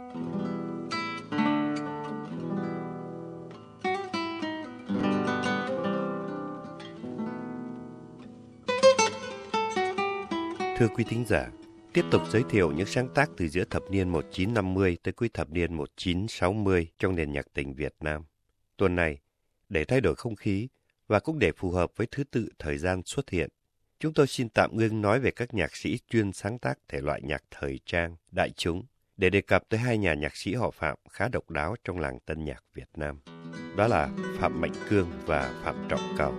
Thưa quý thính giả, tiếp tục giới thiệu những sáng tác từ giữa thập niên 1950 tới cuối thập niên 1960 trong nền nhạc tình Việt Nam. Tuần này, để thay đổi không khí và cũng để phù hợp với thứ tự thời gian xuất hiện, chúng tôi xin tạm ngưng nói về các nhạc sĩ chuyên sáng tác thể loại nhạc thời trang, đại chúng, để đề cập tới hai nhà nhạc sĩ họ Phạm khá độc đáo trong làng tân nhạc Việt Nam. Đó là Phạm Mạnh Cương và Phạm Trọng Cầu.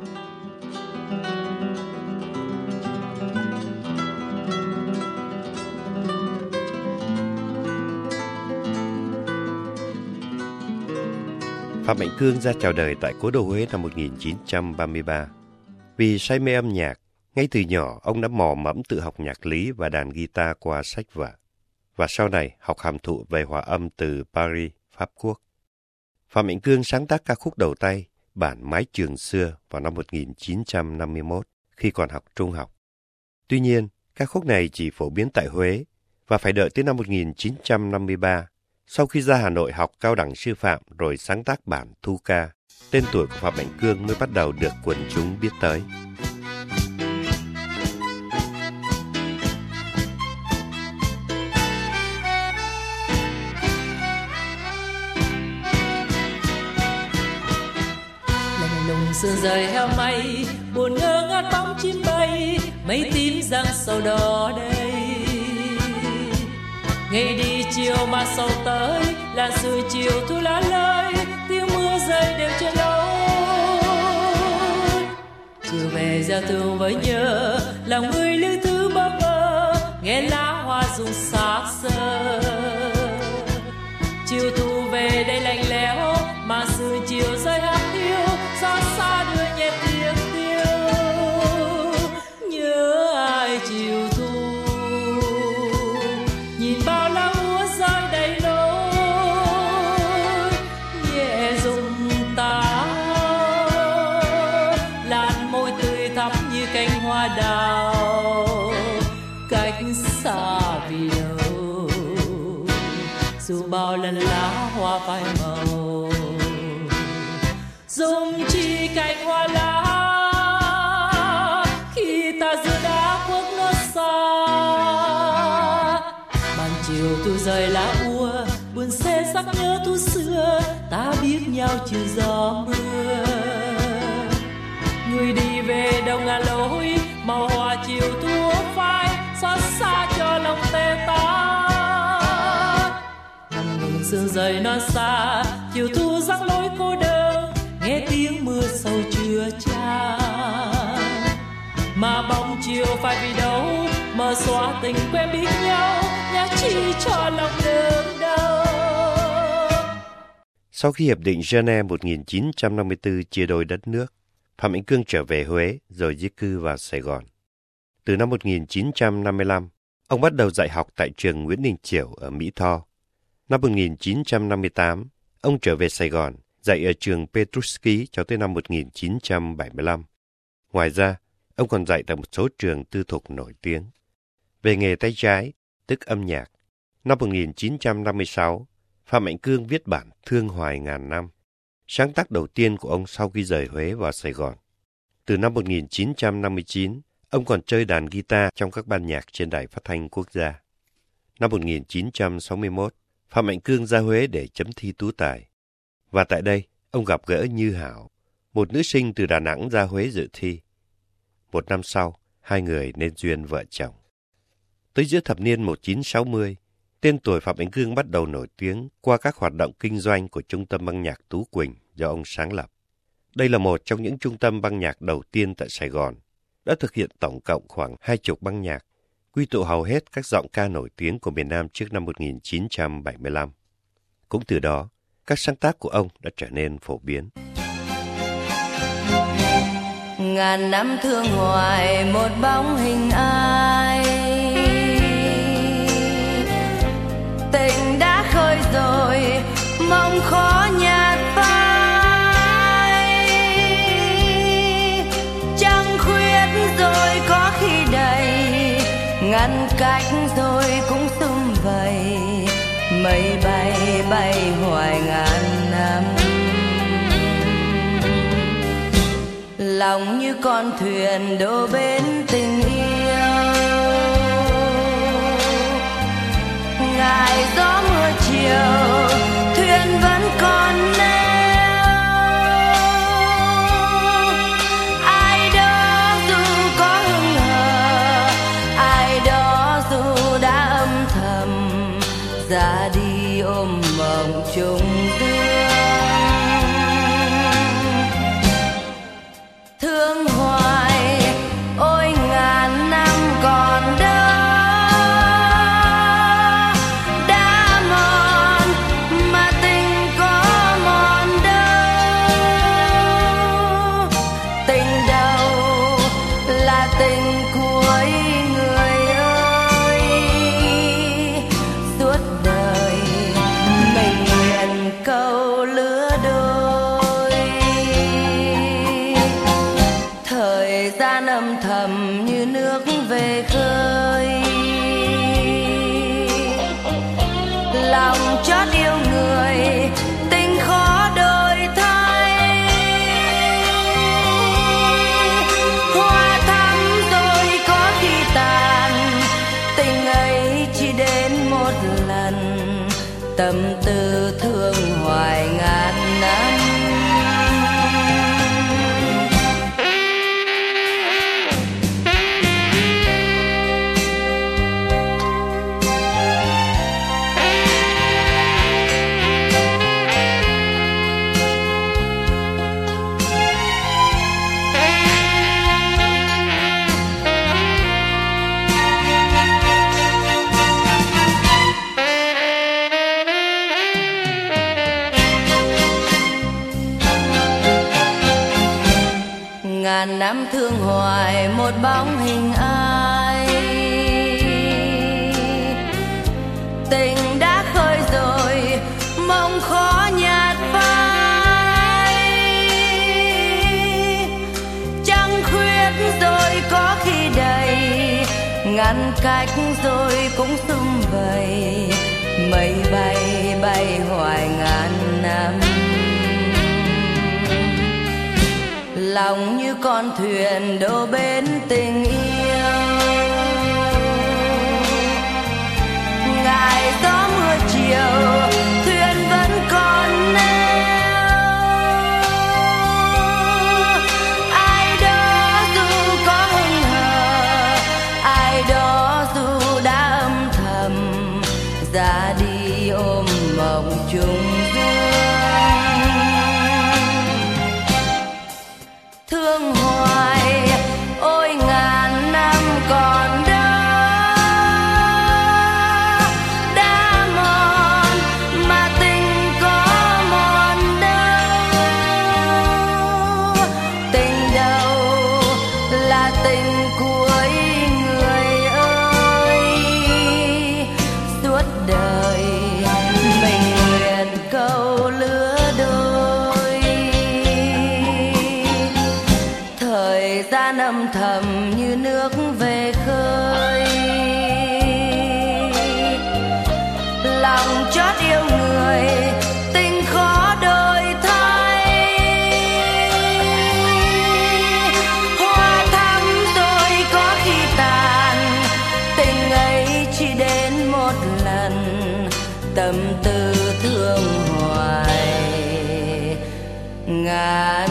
Phạm Mạnh Cương ra chào đời tại cố đô Huế năm 1933. Vì say mê âm nhạc, ngay từ nhỏ ông đã mò mẫm tự học nhạc lý và đàn guitar qua sách vở, và sau này học hàm thụ về hòa âm từ Paris, Pháp Quốc. Phạm Mạnh Cương sáng tác ca khúc đầu tay bản Mái Trường Xưa vào năm 1951 khi còn học trung học. Tuy nhiên, ca khúc này chỉ phổ biến tại Huế và phải đợi tới năm 1953, sau khi ra Hà Nội học cao đẳng sư phạm rồi sáng tác bản Thu Ca, tên tuổi của Phạm Mạnh Cương mới bắt đầu được quần chúng biết tới. Lạnh lùng sương rời heo mây, buồn ngơ ngát bóng chim bay, mây tím giăng sầu đỏ đây. Ngày đi chiều mà sầu tới, làn sưởi chiều thu lá lơi, tiếng mưa rơi đều trên lối. Chiều về giao thương với nhớ, lòng người lưu thứ bơ vơ, nghe lá hoa rụng xác xơ. Chiều thu về đây lạnh lẽo, mà sưởi chiều rơi hát hiu, gió xa đưa nhẹ tiếng tiêu. Nhớ ai chiều thu, nhìn bao lá úa rơi đầy lối, nhẹ rụng táo, làn môi tươi thắm như cánh hoa đào, cách xa vì đâu, dù bao lần lá hoa phai màu, dùng chi cánh hoa lá khi ta giữa đá khuất nó xa. Chiều thu rời lá úa, buồn xe sắc nhớ thu xưa, ta biết nhau chiều gió mưa. Người đi về đâu ngả lối, màu hoa chiều thu phai, xót xa cho lòng tê tái. Nằm ngừng sương rời non xa, chiều thu răng lối cô đơn, nghe tiếng mưa sầu chưa chan. Mà bóng chiều phải vì đâu, mờ xóa tình quen biết nhau, nhắc chỉ cho lòng đớn đau. Sau khi Hiệp định Geneva 1954 chia đôi đất nước, Phạm Mạnh Cương trở về Huế rồi di cư vào Sài Gòn. Từ năm 1955, ông bắt đầu dạy học tại trường Nguyễn Đình Chiểu ở Mỹ Tho. Năm 1958, ông trở về Sài Gòn, dạy ở trường Petruski cho tới năm 1975. Ngoài ra, ông còn dạy tại một số trường tư thục nổi tiếng. Về nghề tay trái, tức âm nhạc, năm 1956, Phạm Mạnh Cương viết bản Thương Hoài Ngàn Năm, sáng tác đầu tiên của ông sau khi rời Huế vào Sài Gòn. Từ năm 1959, ông còn chơi đàn guitar trong các ban nhạc trên đài phát thanh quốc gia. Năm 1961, Phạm Mạnh Cương ra Huế để chấm thi tú tài. Và tại đây, ông gặp gỡ Như Hảo, một nữ sinh từ Đà Nẵng ra Huế dự thi. Một năm sau, hai người nên duyên vợ chồng. Tới giữa thập niên 1960, tên tuổi Phạm Mạnh Cương bắt đầu nổi tiếng qua các hoạt động kinh doanh của Trung tâm băng nhạc Tú Quỳnh do ông sáng lập. Đây là một trong những trung tâm băng nhạc đầu tiên tại Sài Gòn, đã thực hiện tổng cộng khoảng 20 băng nhạc, quy tụ hầu hết các giọng ca nổi tiếng của miền Nam trước năm 1975. Cũng từ đó, các sáng tác của ông đã trở nên phổ biến. Ngàn năm thương hoài một bóng hình ai, tình đã khơi rồi mong khó nhạt phai, trăng khuyết rồi có khi đầy, ngăn cách rồi cũng sum vầy, mây bay bay hoài ngàn năm. Lòng như con thuyền đổ bến tình yêu, ngài gió mưa chiều thuyền vẫn còn neo. Ai đó dù có hững hờ, ai đó dù đã âm thầm ra đi ôm mộng chung dương. Thương hoài ôi ngàn năm còn đâu, đã mòn mà tình có mòn đâu. Tình đâu là tình cuối người ơi, suốt đời mình nguyện câu lứa đôi. Thời gian âm thầm như nước về khơi, lòng chót yêu người tình khó đổi thay. Hoa thắm rồi có khi tàn, tình ấy chỉ đến một lần, tâm tư thương hoài ngàn năm. Ngàn năm thương hoài một bóng hình ai, tình đã khơi rồi mộng khó nhạt phai. Trăng khuyết rồi có khi đầy, ngăn cách rồi cũng sum vầy, mây bay bay hoài ngàn năm. Lòng như con thuyền đổ bến tình yêu, ngài gió mưa chiều thuyền vẫn còn neo. Ai đó dù có hững hờ, ai đó dù đã âm thầm ra đi ôm mộng chung dương. Thương hoài ôi ngàn năm còn đâu, đã mòn mà tình có mòn đâu. Tình đâu là tình cuối người ơi, suốt đời mình nguyện câu lứa đôi. Thời gian âm thầm như nước về khơi, lòng chót yêu người tình khó đổi thay. Hoa thắm rồi có khi tàn, tình ấy chỉ đến một lần, tâm tư thương hoài ngàn.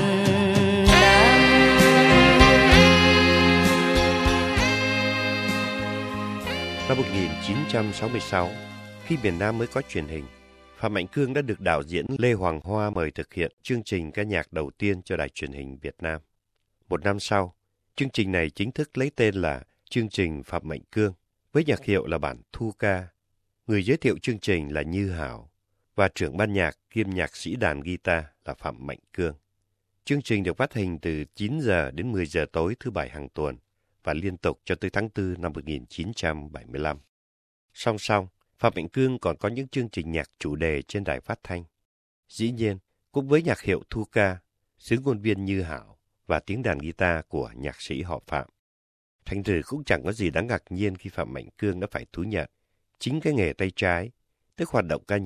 Năm 1966, khi miền Nam mới có truyền hình, Phạm Mạnh Cương đã được đạo diễn Lê Hoàng Hoa mời thực hiện chương trình ca nhạc đầu tiên cho đài truyền hình Việt Nam. Một năm sau, chương trình này chính thức lấy tên là chương trình Phạm Mạnh Cương, với nhạc hiệu là bản thu ca. Người giới thiệu chương trình là Như Hảo, và trưởng ban nhạc kiêm nhạc sĩ đàn guitar là Phạm Mạnh Cương. Chương trình được phát hành từ 9 giờ đến 10 giờ tối thứ Bảy hàng tuần, và liên tục cho tới tháng 4 năm 1975. Song song, Phạm Mạnh Cương còn có những chương trình nhạc chủ đề trên đài phát thanh. Dĩ nhiên, cũng với nhạc hiệu thu ca, xứ ngôn viên Như Hảo và tiếng đàn guitar của nhạc sĩ họ Phạm. Thành thử cũng chẳng có gì đáng ngạc nhiên khi Phạm Mạnh Cương đã phải thú nhận chính cái nghề tay trái, tức hoạt động ca nhạc,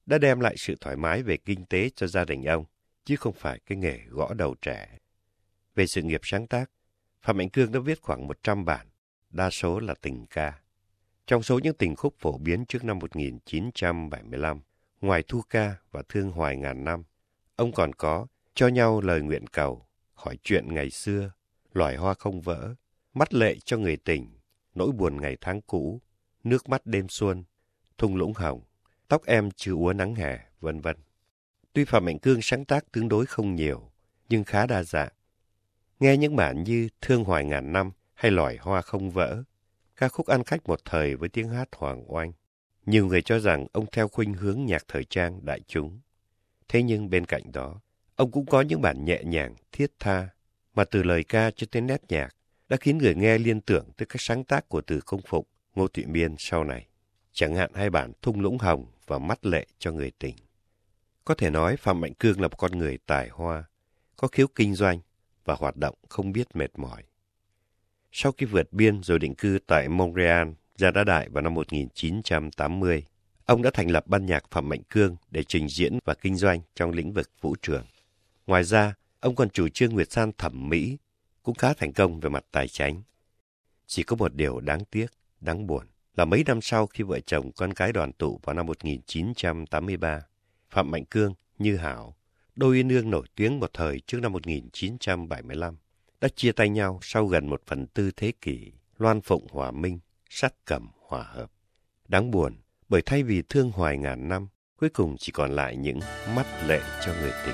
đã đem lại sự thoải mái về kinh tế cho gia đình ông, chứ không phải cái nghề gõ đầu trẻ. Về sự nghiệp sáng tác, Phạm Mạnh Cương đã viết khoảng 100 bản, đa số là tình ca. Trong số những tình khúc phổ biến trước năm 1975, ngoài Thu Ca và Thương Hoài Ngàn Năm, ông còn có Cho Nhau Lời Nguyện Cầu, Hỏi Chuyện Ngày Xưa, Loài Hoa Không Vỡ, Mắt Lệ Cho Người Tình, Nỗi Buồn Ngày Tháng Cũ, Nước Mắt Đêm Xuân, Thung Lũng Hồng, Tóc Em Chưa Úa Nắng Hè, vân vân. Tuy Phạm Mạnh Cương sáng tác tương đối không nhiều, nhưng khá đa dạng. Nghe những bản như Thương Hoài Ngàn Năm hay Loài Hoa Không Vỡ, ca khúc ăn khách một thời với tiếng hát Hoàng Oanh. Nhiều người cho rằng ông theo khuynh hướng nhạc thời trang đại chúng. Thế nhưng bên cạnh đó, ông cũng có những bản nhẹ nhàng, thiết tha, mà từ lời ca cho tới nét nhạc đã khiến người nghe liên tưởng tới các sáng tác của Từ Công Phụng, Ngô Thụy Miên sau này. Chẳng hạn hai bản Thung Lũng Hồng và Mắt Lệ Cho Người Tình. Có thể nói Phạm Mạnh Cương là một con người tài hoa, có khiếu kinh doanh và hoạt động không biết mệt mỏi. Sau khi vượt biên rồi định cư tại Montreal, Gia Đá Đại vào năm 1980, ông đã thành lập ban nhạc Phạm Mạnh Cương để trình diễn và kinh doanh trong lĩnh vực vũ trường. Ngoài ra, ông còn chủ trương Nguyệt San thẩm mỹ, cũng khá thành công về mặt tài chánh. Chỉ có một điều đáng tiếc, đáng buồn là mấy năm sau khi vợ chồng con cái đoàn tụ vào năm 1983, Phạm Mạnh Cương, Như Hảo, đôi uyên ương nổi tiếng một thời trước năm 1975, đã chia tay nhau sau gần 1/4 thế kỷ, loan phụng hòa minh, sát cẩm hòa hợp. Đáng buồn, bởi thay vì thương hoài ngàn năm, cuối cùng chỉ còn lại những mắt lệ cho người tình.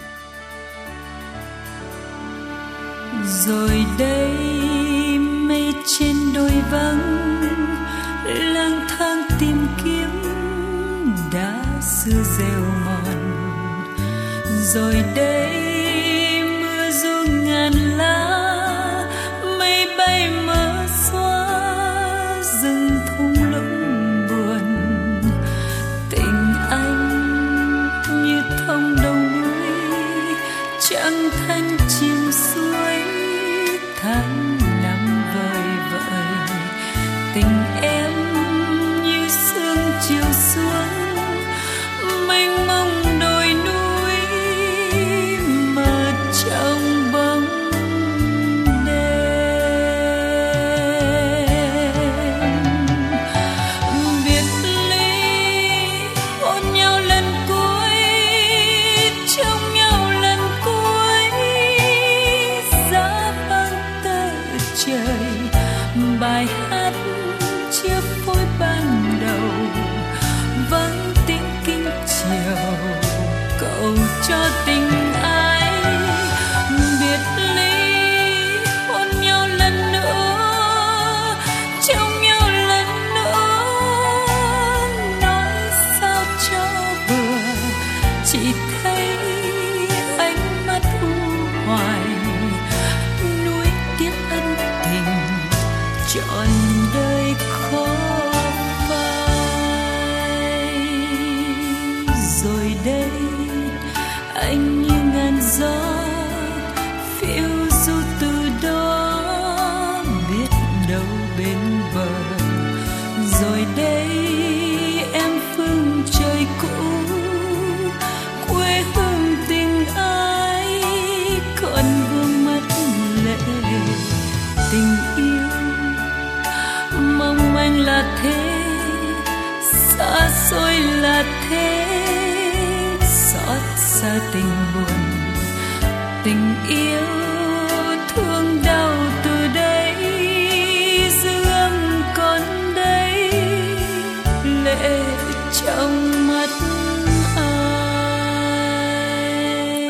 Rồi đây mây trên đồi vắng, lang thang tìm kiếm đá xưa rêu mòn. Rồi đây mưa ru ngàn lá, mây bay mờ xóa rừng thung lũng buồn. Tình anh như thông đầu núi, trăng thanh chìm suối, tháng năm vời vợi. Tình em như sương chiều xuống, mênh mông đồi núi mờ trong bóng đêm. Biệt ly hôn nhau lần cuối, trông nhau lần cuối, giá vang tơ trời, bài hát chia phôi ban đầu vang tiếng kinh chiều cầu cho tình ai. Biệt ly hôn nhau lần nữa, trông nhau lần nữa, nói sao cho vừa, chỉ thấy ánh mắt u hoài nuối tiếc ân tình trọn đời khó phai. Rồi đây anh như ngàn gió phiêu du từ đó, biết đâu bên bờ. Rồi đây em phương trời cũ, quê hương tình ai còn vương mắt lệ. Tình yêu mong manh là thế, xa xôi là thế, xót xa tình buồn. Tình yêu thương đau từ đây, dư âm còn đây, lệ trong mắt ai.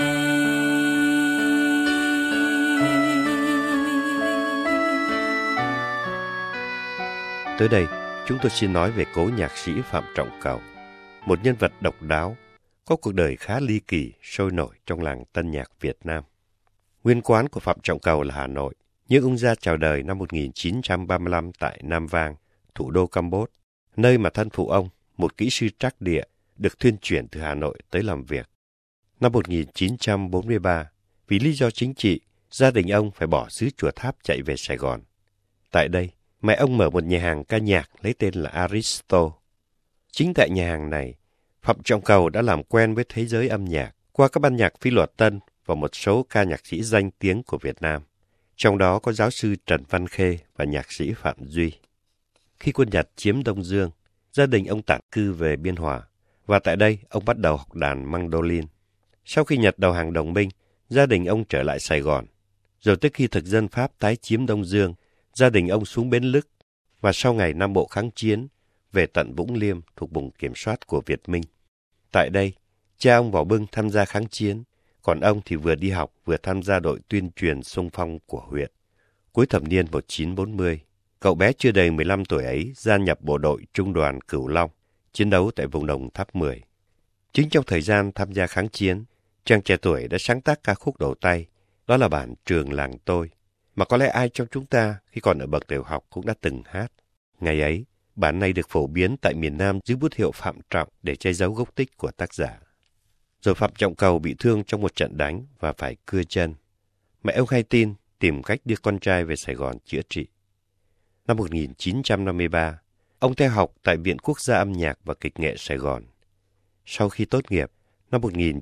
Tới đây, chúng tôi xin nói về cố nhạc sĩ Phạm Trọng Cầu, một nhân vật độc đáo, có cuộc đời khá ly kỳ, sôi nổi trong làng tân nhạc Việt Nam. Nguyên quán của Phạm Trọng Cầu là Hà Nội, nhưng ông ra chào đời năm 1935 tại Nam Vang, thủ đô Campuchia, nơi mà thân phụ ông, một kỹ sư trắc địa, được thuyên chuyển từ Hà Nội tới làm việc. Năm 1943, vì lý do chính trị, gia đình ông phải bỏ xứ Chùa Tháp chạy về Sài Gòn. Tại đây, mẹ ông mở một nhà hàng ca nhạc lấy tên là Aristo. Chính tại nhà hàng này, Phạm Trọng Cầu đã làm quen với thế giới âm nhạc qua các ban nhạc phi luật tân và một số ca nhạc sĩ danh tiếng của Việt Nam. Trong đó có giáo sư Trần Văn Khê và nhạc sĩ Phạm Duy. Khi quân Nhật chiếm Đông Dương, gia đình ông tản cư về Biên Hòa, và tại đây ông bắt đầu học đàn mandolin. Sau khi Nhật đầu hàng đồng minh, gia đình ông trở lại Sài Gòn. Rồi tới khi thực dân Pháp tái chiếm Đông Dương, gia đình ông xuống Bến Lức, và sau ngày Nam Bộ kháng chiến, về tận Vũng Liêm thuộc vùng kiểm soát của Việt Minh. Tại đây, cha ông vào Bưng tham gia kháng chiến, còn ông thì vừa đi học vừa tham gia đội tuyên truyền xung phong của huyện. Cuối thập niên 1940, cậu bé chưa đầy 15 tuổi ấy gia nhập bộ đội Trung đoàn Cửu Long, chiến đấu tại vùng Đồng Tháp 10. Chính trong thời gian tham gia kháng chiến, chàng trẻ tuổi đã sáng tác ca khúc đầu tay, đó là bản Trường Làng Tôi, mà có lẽ ai trong chúng ta khi còn ở bậc tiểu học cũng đã từng hát. Ngày ấy, bản này được phổ biến tại miền Nam dưới bút hiệu Phạm Trọng để che giấu gốc tích của tác giả. Rồi Phạm Trọng Cầu bị thương trong một trận đánh và phải cưa chân. Mẹ ông hay tin tìm cách đưa con trai về Sài Gòn chữa trị. Năm 1953, ông theo học tại Viện Quốc gia Âm nhạc và Kịch nghệ Sài Gòn. Sau khi tốt nghiệp, năm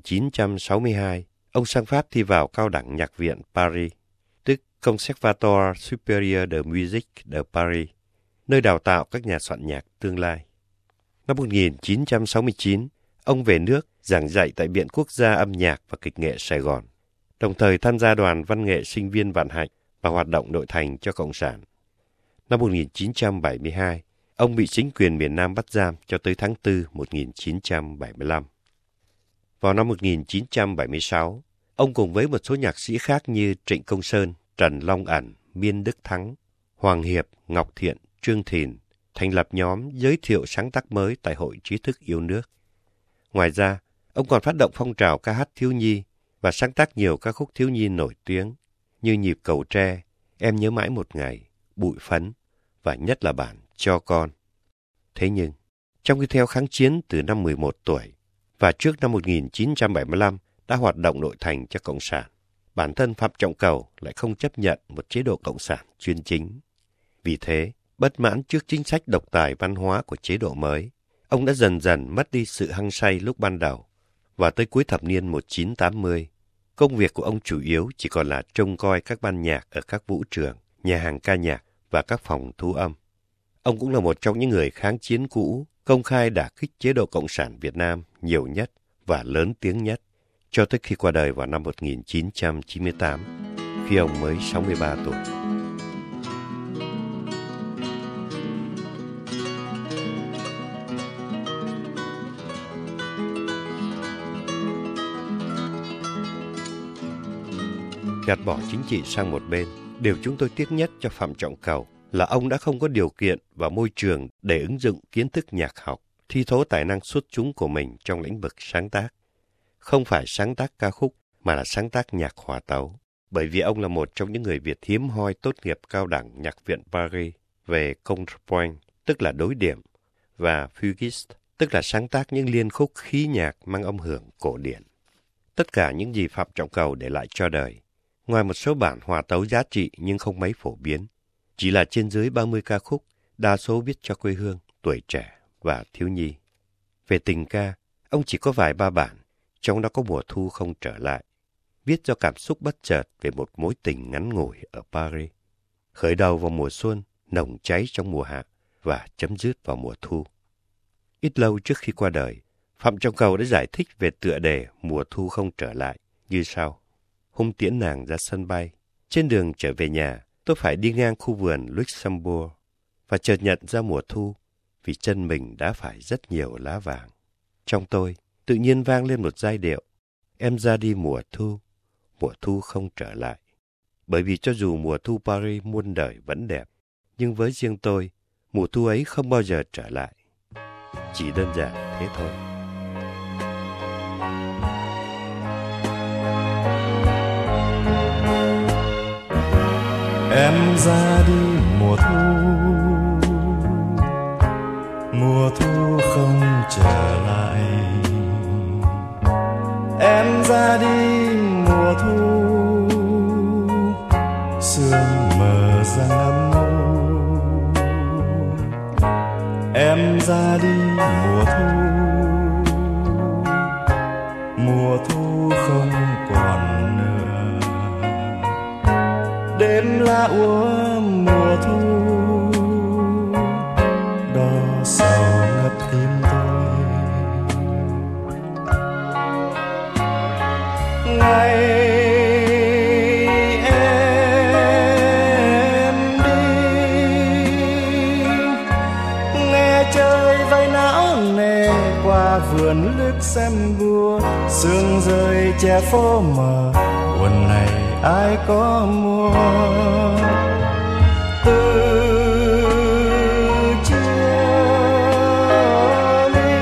1962, ông sang Pháp thi vào Cao đẳng Nhạc viện Paris, tức Conservatoire Supérieur de Musique de Paris, nơi đào tạo các nhà soạn nhạc tương lai. Năm 1969, ông về nước giảng dạy tại Viện Quốc gia Âm nhạc và Kịch nghệ Sài Gòn, đồng thời tham gia đoàn văn nghệ sinh viên Vạn Hạnh và hoạt động nội thành cho Cộng sản. Năm 1972, ông bị chính quyền miền Nam bắt giam cho tới tháng 4 1975. Vào năm 1976, ông cùng với một số nhạc sĩ khác như Trịnh Công Sơn, Trần Long Ẩn, Miên Đức Thắng, Hoàng Hiệp, Ngọc Thiện, Trương Thìn thành lập nhóm giới thiệu sáng tác mới tại Hội Trí thức yêu nước. Ngoài ra, ông còn phát động phong trào ca hát thiếu nhi và sáng tác nhiều ca khúc thiếu nhi nổi tiếng như Nhịp Cầu Tre, Em nhớ mãi một ngày, Bụi phấn và nhất là bản Cho con. Thế nhưng, trong khi theo kháng chiến từ năm 11 tuổi và trước năm 1975 đã hoạt động nội thành cho Cộng sản, bản thân Phạm Trọng Cầu lại không chấp nhận một chế độ Cộng sản chuyên chính. Vì thế, bất mãn trước chính sách độc tài văn hóa của chế độ mới, ông đã dần dần mất đi sự hăng say lúc ban đầu. Và tới cuối thập niên 1980, công việc của ông chủ yếu chỉ còn là trông coi các ban nhạc ở các vũ trường, nhà hàng ca nhạc và các phòng thu âm. Ông cũng là một trong những người kháng chiến cũ, công khai đả kích chế độ Cộng sản Việt Nam nhiều nhất và lớn tiếng nhất, cho tới khi qua đời vào năm 1998, khi ông mới 63 tuổi. Gạt bỏ chính trị sang một bên, điều chúng tôi tiếc nhất cho Phạm Trọng Cầu là ông đã không có điều kiện và môi trường để ứng dụng kiến thức nhạc học, thi thố tài năng xuất chúng của mình trong lĩnh vực sáng tác. Không phải sáng tác ca khúc, mà là sáng tác nhạc hòa tấu. Bởi vì ông là một trong những người Việt hiếm hoi tốt nghiệp Cao đẳng Nhạc viện Paris về contrepoint, tức là đối điểm, và fuguiste, tức là sáng tác những liên khúc khí nhạc mang âm hưởng cổ điển. Tất cả những gì Phạm Trọng Cầu để lại cho đời, ngoài một số bản hòa tấu giá trị nhưng không mấy phổ biến, chỉ là trên dưới 30 ca khúc, đa số viết cho quê hương, tuổi trẻ và thiếu nhi. Về tình ca, ông chỉ có vài ba bản, trong đó có Mùa thu không trở lại, viết do cảm xúc bất chợt về một mối tình ngắn ngủi ở Paris. Khởi đầu vào mùa xuân, nồng cháy trong mùa hạ và chấm dứt vào mùa thu. Ít lâu trước khi qua đời, Phạm Trọng Cầu đã giải thích về tựa đề Mùa thu không trở lại như sau. Hôm tiễn nàng ra sân bay, trên đường trở về nhà, tôi phải đi ngang khu vườn Luxembourg và chợt nhận ra mùa thu vì chân mình đã phải rất nhiều lá vàng. Trong tôi tự nhiên vang lên một giai điệu, em ra đi mùa thu không trở lại. Bởi vì cho dù mùa thu Paris muôn đời vẫn đẹp, nhưng với riêng tôi, mùa thu ấy không bao giờ trở lại. Chỉ đơn giản thế thôi. Em ra đi mùa thu không trở lại. Em ra đi mùa thu, sương mờ ra ngắm u. Em ra đi mùa thu, lá úa mùa thu, đỏ sầu ngập tim tôi. Ngày em đi, nghe chơi vây não nề qua vườn lướt xem bùa, sương rơi che phố mờ, buồn này ai có mua. Từ chiều đi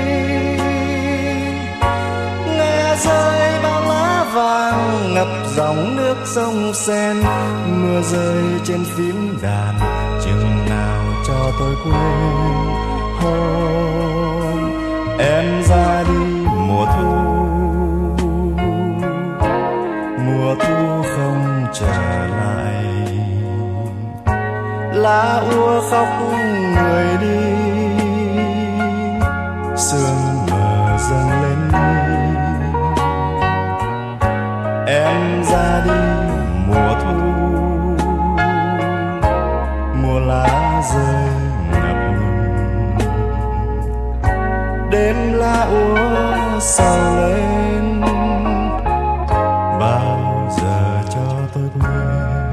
nghe rơi bao lá vàng ngập dòng nước sông Sen, mưa rơi trên phím đàn chừng nào cho tôi quên hôm em ra đi. Mùa thu, mùa thu không trở lại, lá úa khóc người đi, sương mờ dâng lên mi. Em ra đi mùa thu, mùa lá rơi ngập ngừng, đêm lá úa sầu lên, bao giờ cho tôi quên.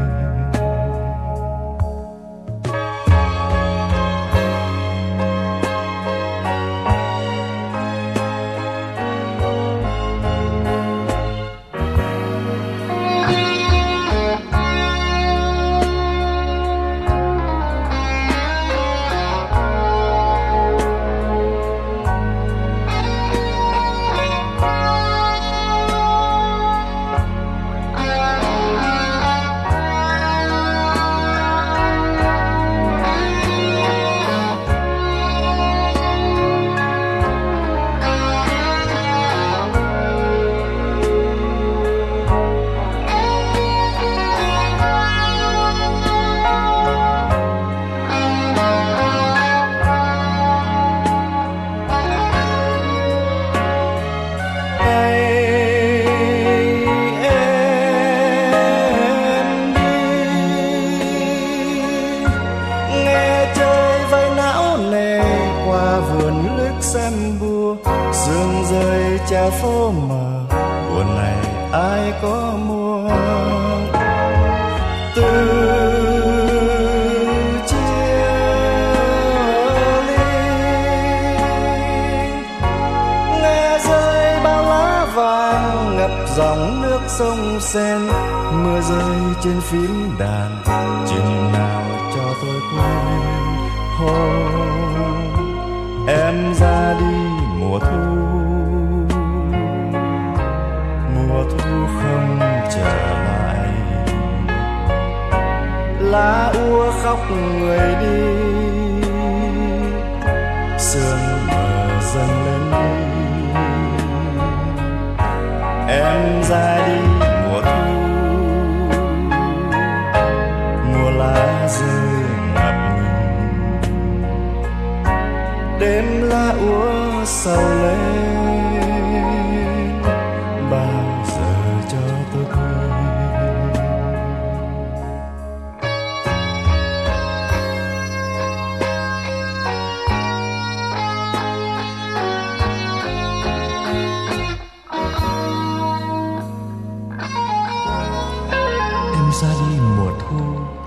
Sương rơi che phố mờ, buồn này ai có mua. Từ chiều đi nghe rơi bao lá vàng ngập dòng nước sông Sen, mưa rơi trên phím đàn chừng nào cho tôi quên hôm em ra đi. Mùa thu, mùa thu không trở lại, lá úa khóc người đi, sương mờ dâng lên đi. Em ra đi mùa thu, mùa lá rơi ngập ngừng, đêm lá úa sầu lên, bao giờ cho tôi quên. Em ra đi mùa thu,